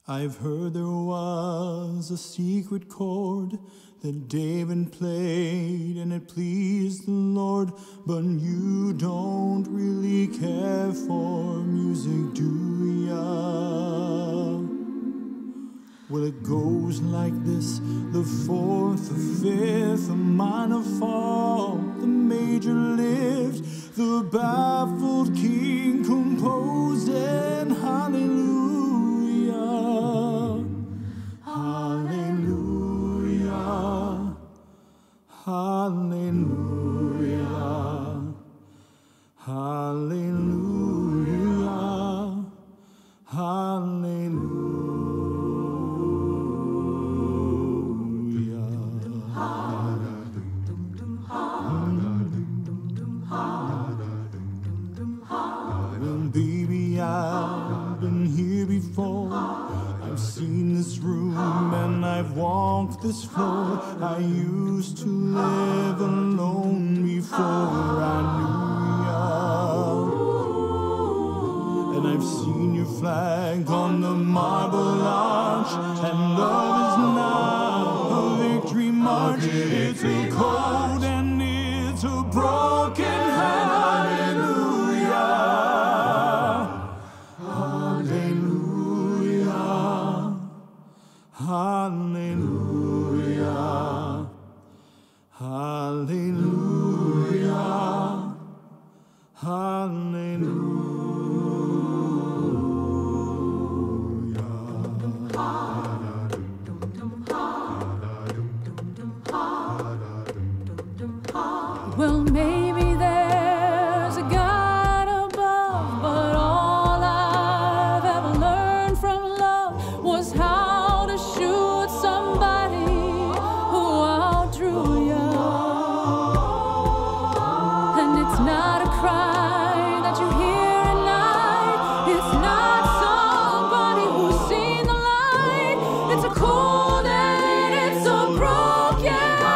I've heard there was a secret chord that David played and it pleased the Lord, but you don't really care for music, do ya? Well, it goes like this: the fourth, the fifth, the minor fall, the major lift, the baffled king composing hallelujah, hallelujah, hallelujah, hallelujah, hallelujah. Baby, I've been here before. I've seen this room and I've walked this floor. I used to live alone before I knew ya. And I've seen your flag on the marble arch, and love is now a victory march. It's a cold and it's a broken hallelujah. Hallelujah, hallelujah, hallelujah. Well, maybe there's a God above, but all I've ever learned from love was how to shoot somebody who outdrew you. And it's not a cry that you hear at night. It's not somebody who's seen the light. It's a cold and it's a broken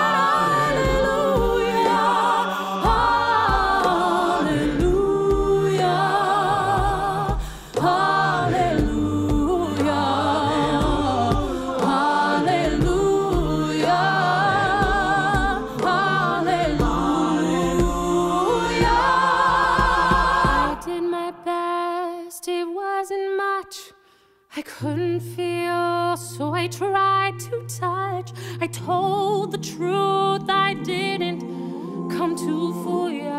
I couldn't feel, so I tried to touch. I told the truth, I didn't come to fool you.